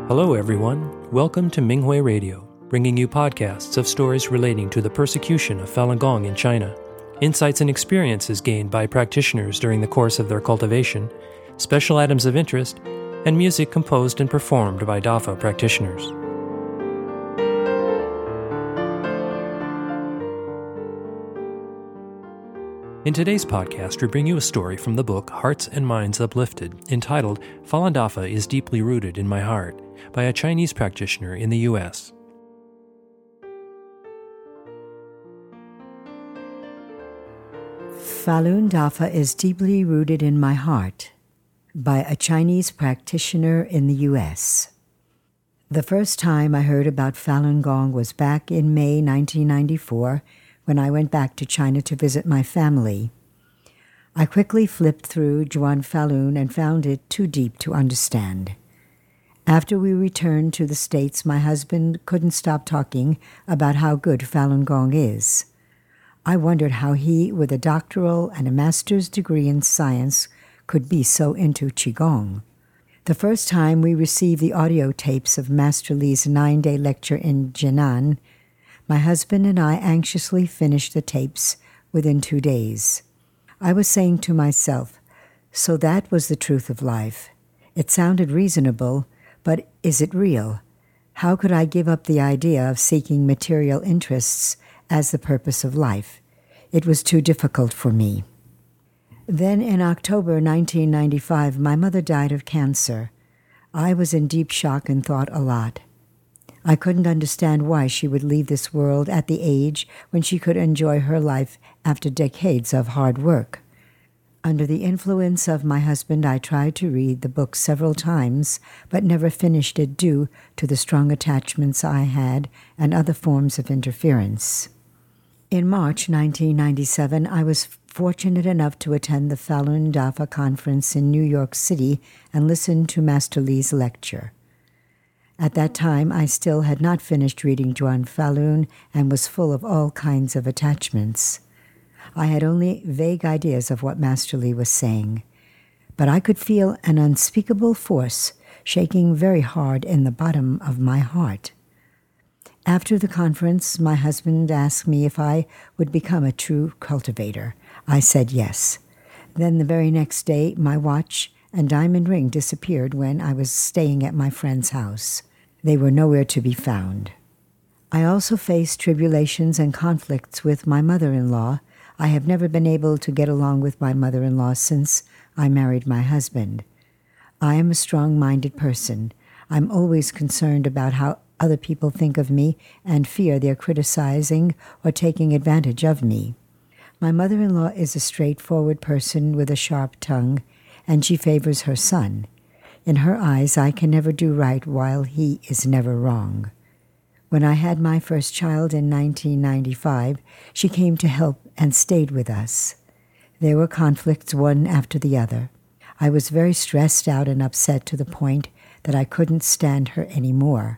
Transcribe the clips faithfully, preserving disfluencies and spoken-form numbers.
Hello, everyone. Welcome to Minghui Radio, bringing you podcasts of stories relating to the persecution of Falun Gong in China, insights and experiences gained by practitioners during the course of their cultivation, special items of interest, and music composed and performed by Dafa practitioners. In today's podcast, we bring you a story from the book Hearts and Minds Uplifted, entitled Falun Dafa is Deeply Rooted in My Heart, by a Chinese practitioner in the U S. Falun Dafa is Deeply Rooted in My Heart, by a Chinese practitioner in the U S. The first time I heard about Falun Gong was back in May nineteen ninety-four, when I went back to China to visit my family. I quickly flipped through Zhuan Falun and found it too deep to understand. After we returned to the States, my husband couldn't stop talking about how good Falun Gong is. I wondered how he, with a doctoral and a master's degree in science, could be so into Qigong. The first time we received the audio tapes of Master Li's nine-day lecture in Jinan, my husband and I anxiously finished the tapes within two days. I was saying to myself, so that was the truth of life. It sounded reasonable, but is it real? How could I give up the idea of seeking material interests as the purpose of life? It was too difficult for me. Then in October nineteen ninety-five, my mother died of cancer. I was in deep shock and thought a lot. I couldn't understand why she would leave this world at the age when she could enjoy her life after decades of hard work. Under the influence of my husband, I tried to read the book several times, but never finished it due to the strong attachments I had and other forms of interference. In March nineteen ninety-seven, I was fortunate enough to attend the Falun Dafa conference in New York City and listen to Master Li's lecture. At that time, I still had not finished reading Zhuan Falun and was full of all kinds of attachments. I had only vague ideas of what Master Li was saying, but I could feel an unspeakable force shaking very hard in the bottom of my heart. After the conference, my husband asked me if I would become a true cultivator. I said yes. Then the very next day, my watch and diamond ring disappeared when I was staying at my friend's house. They were nowhere to be found. I also faced tribulations and conflicts with my mother-in-law. I have never been able to get along with my mother-in-law since I married my husband. I am a strong-minded person. I'm always concerned about how other people think of me and fear they're criticizing or taking advantage of me. My mother-in-law is a straightforward person with a sharp tongue, and she favors her son. In her eyes, I can never do right while he is never wrong. When I had my first child in nineteen ninety-five, she came to help and stayed with us. There were conflicts one after the other. I was very stressed out and upset to the point that I couldn't stand her anymore.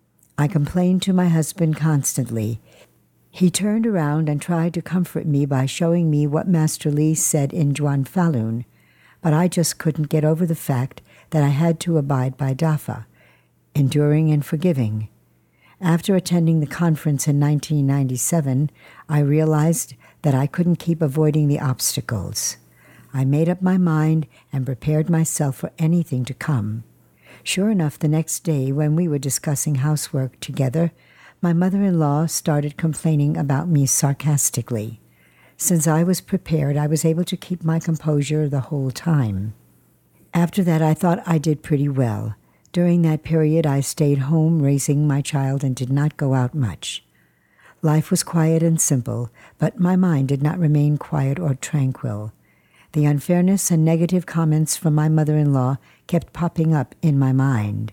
I complained to my husband constantly. He turned around and tried to comfort me by showing me what Master Li said in Zhuan Falun, but I just couldn't get over the fact that I had to abide by Dafa, enduring and forgiving. After attending the conference in nineteen ninety-seven, I realized that I couldn't keep avoiding the obstacles. I made up my mind and prepared myself for anything to come. Sure enough, the next day, when we were discussing housework together, my mother-in-law started complaining about me sarcastically. Since I was prepared, I was able to keep my composure the whole time. After that, I thought I did pretty well. During that period, I stayed home raising my child and did not go out much. Life was quiet and simple, but my mind did not remain quiet or tranquil. The unfairness and negative comments from my mother-in-law kept popping up in my mind.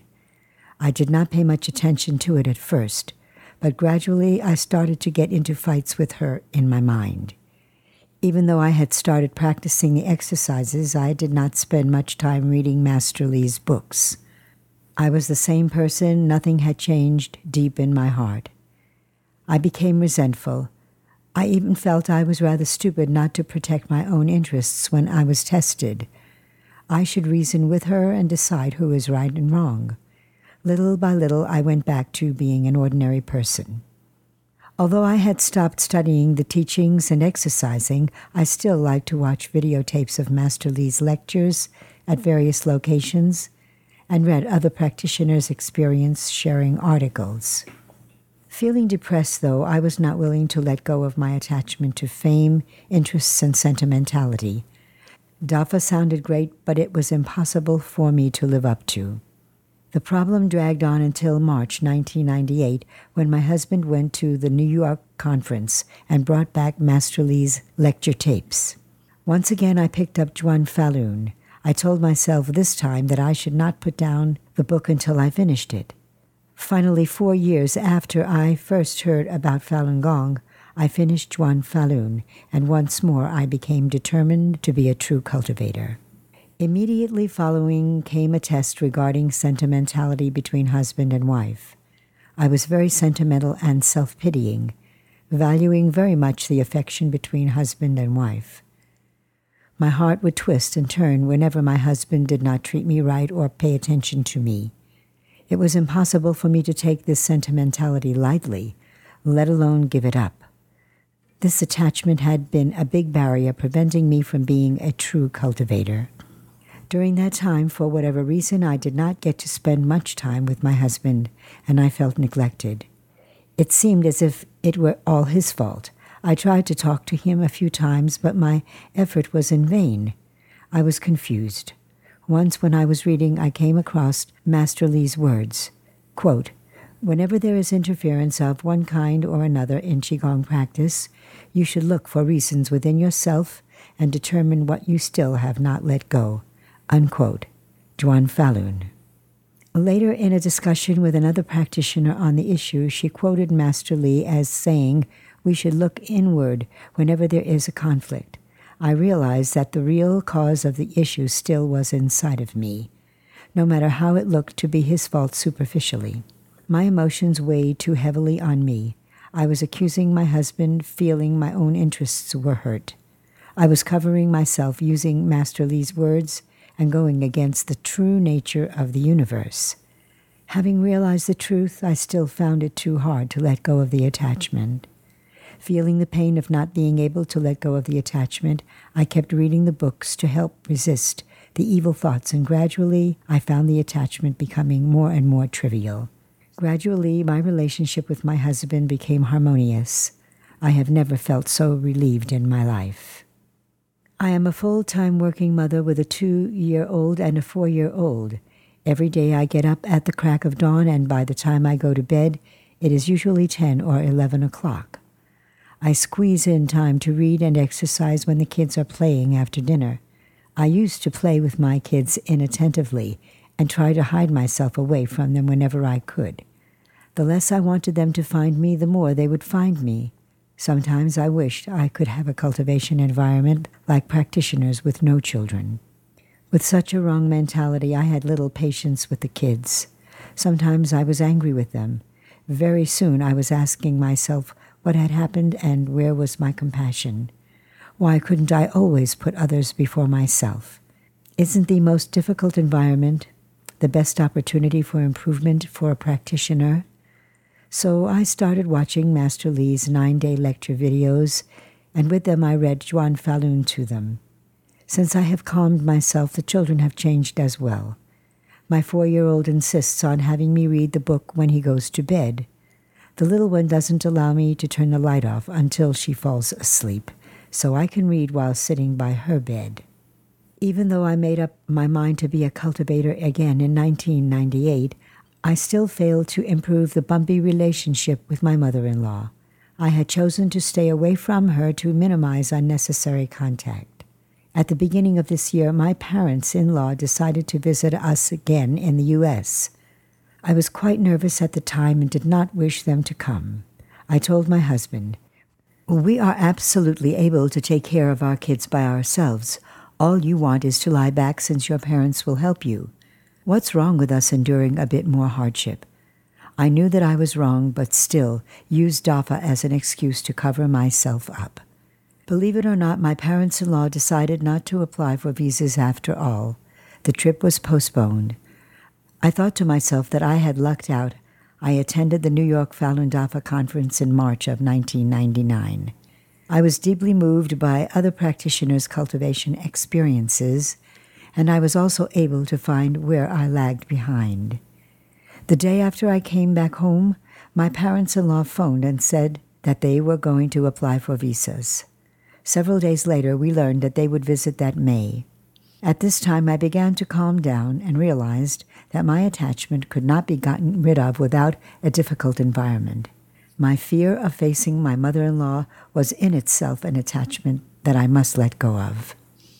I did not pay much attention to it at first, but gradually I started to get into fights with her in my mind. Even though I had started practicing the exercises, I did not spend much time reading Master Li's books. I was the same person, nothing had changed deep in my heart. I became resentful. I even felt I was rather stupid not to protect my own interests when I was tested. I should reason with her and decide who is right and wrong. Little by little, I went back to being an ordinary person. Although I had stopped studying the teachings and exercising, I still liked to watch videotapes of Master Li's lectures at various locations and read other practitioners' experience sharing articles. Feeling depressed, though, I was not willing to let go of my attachment to fame, interests, and sentimentality. Dafa sounded great, but it was impossible for me to live up to. The problem dragged on until March nineteen ninety-eight, when my husband went to the New York conference and brought back Master Li's lecture tapes. Once again, I picked up Zhuan Falun. I told myself this time that I should not put down the book until I finished it. Finally, four years after I first heard about Falun Gong, I finished Zhuan Falun, and once more I became determined to be a true cultivator. Immediately following came a test regarding sentimentality between husband and wife. I was very sentimental and self-pitying, valuing very much the affection between husband and wife. My heart would twist and turn whenever my husband did not treat me right or pay attention to me. It was impossible for me to take this sentimentality lightly, let alone give it up. This attachment had been a big barrier preventing me from being a true cultivator. During that time, for whatever reason, I did not get to spend much time with my husband, and I felt neglected. It seemed as if it were all his fault. I tried to talk to him a few times, but my effort was in vain. I was confused. Once when I was reading, I came across Master Li's words, quote, "Whenever there is interference of one kind or another in Qigong practice, you should look for reasons within yourself and determine what you still have not let go." Unquote. Zhuan Falun. Later, in a discussion with another practitioner on the issue, she quoted Master Li as saying, "We should look inward whenever there is a conflict." I realized that the real cause of the issue still was inside of me, no matter how it looked to be his fault superficially. My emotions weighed too heavily on me. I was accusing my husband, feeling my own interests were hurt. I was covering myself using Master Li's words and going against the true nature of the universe. Having realized the truth, I still found it too hard to let go of the attachment. Feeling the pain of not being able to let go of the attachment, I kept reading the books to help resist the evil thoughts, and gradually I found the attachment becoming more and more trivial. Gradually, my relationship with my husband became harmonious. I have never felt so relieved in my life. I am a full-time working mother with a two-year-old and a four-year-old. Every day I get up at the crack of dawn, and by the time I go to bed, it is usually ten or eleven o'clock. I squeeze in time to read and exercise when the kids are playing after dinner. I used to play with my kids inattentively and try to hide myself away from them whenever I could. The less I wanted them to find me, the more they would find me. Sometimes I wished I could have a cultivation environment like practitioners with no children. With such a wrong mentality, I had little patience with the kids. Sometimes I was angry with them. Very soon I was asking myself what had happened and where was my compassion. Why couldn't I always put others before myself? Isn't the most difficult environment the best opportunity for improvement for a practitioner? So I started watching Master Li's nine-day lecture videos, and with them I read Zhuan Falun to them. Since I have calmed myself, the children have changed as well. My four-year-old insists on having me read the book when he goes to bed. The little one doesn't allow me to turn the light off until she falls asleep, so I can read while sitting by her bed. Even though I made up my mind to be a cultivator again in nineteen ninety-eight, I still failed to improve the bumpy relationship with my mother-in-law. I had chosen to stay away from her to minimize unnecessary contact. At the beginning of this year, my parents-in-law decided to visit us again in the U S. I was quite nervous at the time and did not wish them to come. I told my husband, "We are absolutely able to take care of our kids by ourselves. All you want is to lie back since your parents will help you. What's wrong with us enduring a bit more hardship?" I knew that I was wrong, but still used Dafa as an excuse to cover myself up. Believe it or not, my parents-in-law decided not to apply for visas after all. The trip was postponed. I thought to myself that I had lucked out. I attended the New York Falun Dafa conference in March of nineteen ninety-nine. I was deeply moved by other practitioners' cultivation experiences, and I was also able to find where I lagged behind. The day after I came back home, my parents-in-law phoned and said that they were going to apply for visas. Several days later, we learned that they would visit that May. At this time, I began to calm down and realized that my attachment could not be gotten rid of without a difficult environment. My fear of facing my mother-in-law was in itself an attachment that I must let go of.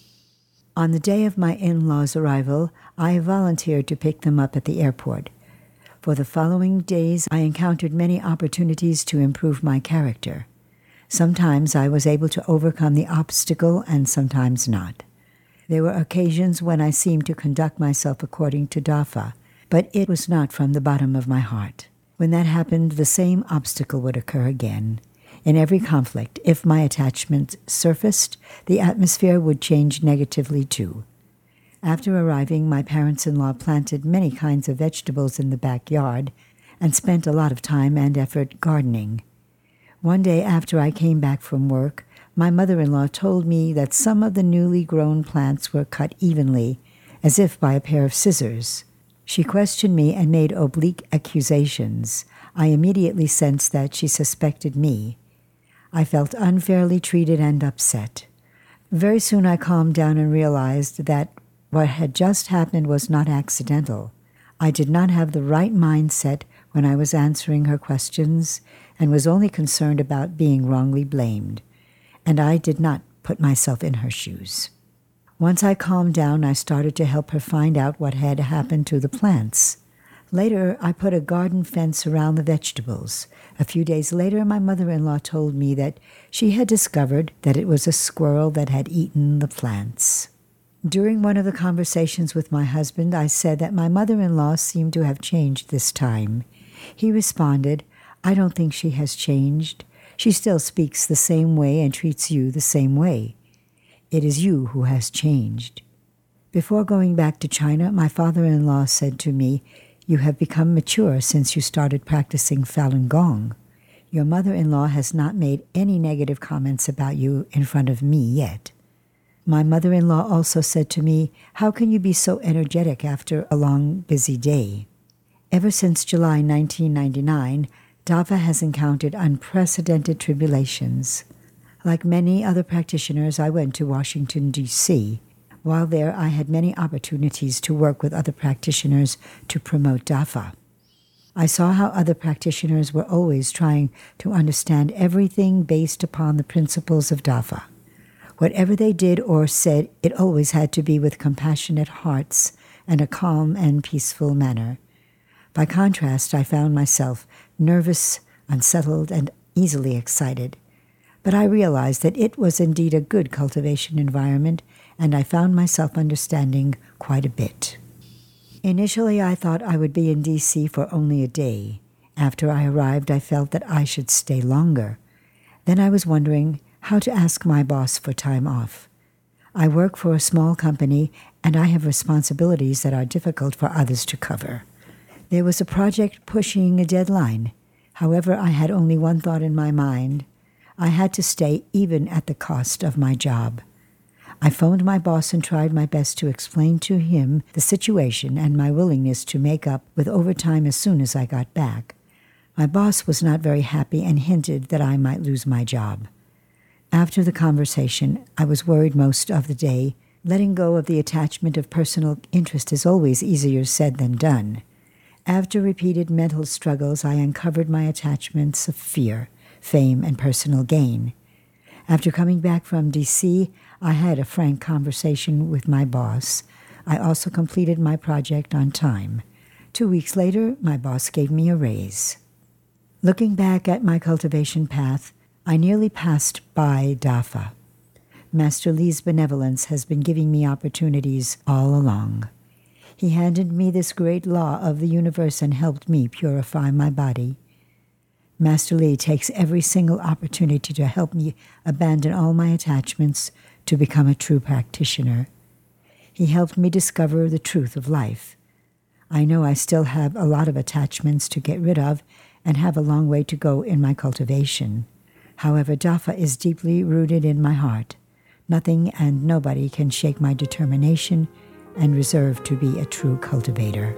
On the day of my in-laws' arrival, I volunteered to pick them up at the airport. For the following days, I encountered many opportunities to improve my character. Sometimes I was able to overcome the obstacle and sometimes not. There were occasions when I seemed to conduct myself according to Dafa, but it was not from the bottom of my heart. When that happened, the same obstacle would occur again. In every conflict, if my attachment surfaced, the atmosphere would change negatively too. After arriving, my parents-in-law planted many kinds of vegetables in the backyard and spent a lot of time and effort gardening. One day after I came back from work, my mother-in-law told me that some of the newly grown plants were cut evenly, as if by a pair of scissors. She questioned me and made oblique accusations. I immediately sensed that she suspected me. I felt unfairly treated and upset. Very soon I calmed down and realized that what had just happened was not accidental. I did not have the right mindset when I was answering her questions and was only concerned about being wrongly blamed. And I did not put myself in her shoes. Once I calmed down, I started to help her find out what had happened to the plants. Later, I put a garden fence around the vegetables. A few days later, my mother-in-law told me that she had discovered that it was a squirrel that had eaten the plants. During one of the conversations with my husband, I said that my mother-in-law seemed to have changed this time. He responded, "I don't think she has changed. She still speaks the same way and treats you the same way. It is you who has changed." Before going back to China, my father-in-law said to me, "You have become mature since you started practicing Falun Gong. Your mother-in-law has not made any negative comments about you in front of me yet." My mother-in-law also said to me, "How can you be so energetic after a long, busy day?" Ever since July nineteen ninety-nine, Dafa has encountered unprecedented tribulations. Like many other practitioners, I went to Washington, D C While there, I had many opportunities to work with other practitioners to promote Dafa. I saw how other practitioners were always trying to understand everything based upon the principles of Dafa. Whatever they did or said, it always had to be with compassionate hearts and a calm and peaceful manner. By contrast, I found myself nervous, unsettled, and easily excited. But I realized that it was indeed a good cultivation environment, and I found myself understanding quite a bit. Initially, I thought I would be in D C for only a day. After I arrived, I felt that I should stay longer. Then I was wondering how to ask my boss for time off. I work for a small company, and I have responsibilities that are difficult for others to cover. There was a project pushing a deadline. However, I had only one thought in my mind. I had to stay even at the cost of my job. I phoned my boss and tried my best to explain to him the situation and my willingness to make up with overtime as soon as I got back. My boss was not very happy and hinted that I might lose my job. After the conversation, I was worried most of the day. Letting go of the attachment of personal interest is always easier said than done. After repeated mental struggles, I uncovered my attachments of fear, fame, and personal gain. After coming back from D C, I had a frank conversation with my boss. I also completed my project on time. Two weeks later, my boss gave me a raise. Looking back at my cultivation path, I nearly passed by Dafa. Master Li's benevolence has been giving me opportunities all along. He handed me this great law of the universe and helped me purify my body. Master Li takes every single opportunity to help me abandon all my attachments to become a true practitioner. He helped me discover the truth of life. I know I still have a lot of attachments to get rid of and have a long way to go in my cultivation. However, Dafa is deeply rooted in my heart. Nothing and nobody can shake my determination and resolve to be a true cultivator.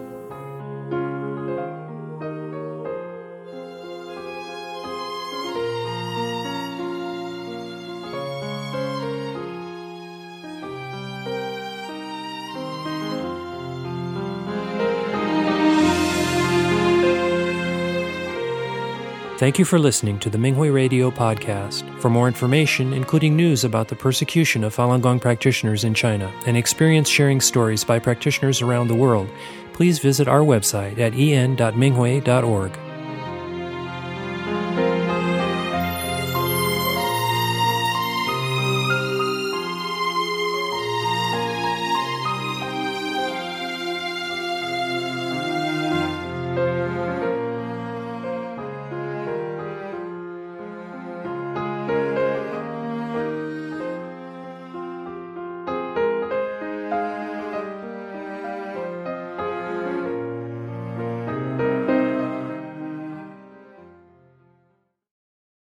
Thank you for listening to the Minghui Radio podcast. For more information, including news about the persecution of Falun Gong practitioners in China and experience-sharing stories by practitioners around the world, please visit our website at en dot minghui dot org.